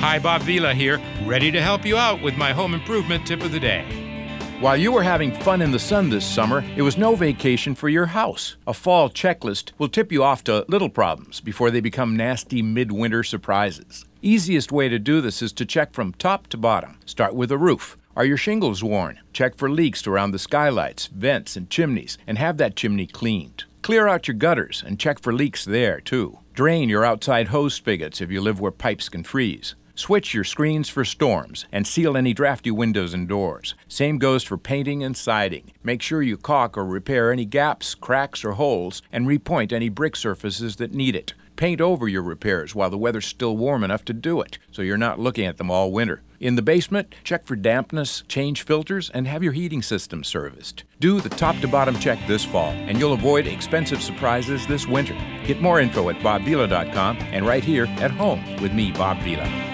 Hi, Bob Vila here, ready to help you out with my home improvement tip of the day. While you were having fun in the sun this summer, it was no vacation for your house. A fall checklist will tip you off to little problems before they become nasty midwinter surprises. Easiest way to do this is to check from top to bottom. Start with the roof. Are your shingles worn? Check for leaks around the skylights, vents, and chimneys, and have that chimney cleaned. Clear out your gutters and check for leaks there, too. Drain your outside hose spigots if you live where pipes can freeze. Switch your screens for storms and seal any drafty windows and doors. Same goes for painting and siding. Make sure you caulk or repair any gaps, cracks, or holes and repoint any brick surfaces that need it. Paint over your repairs while the weather's still warm enough to do it, so you're not looking at them all winter. In the basement, check for dampness, change filters, and have your heating system serviced. Do the top-to-bottom check this fall, and you'll avoid expensive surprises this winter. Get more info at bobvila.com and right here at home with me, Bob Vila.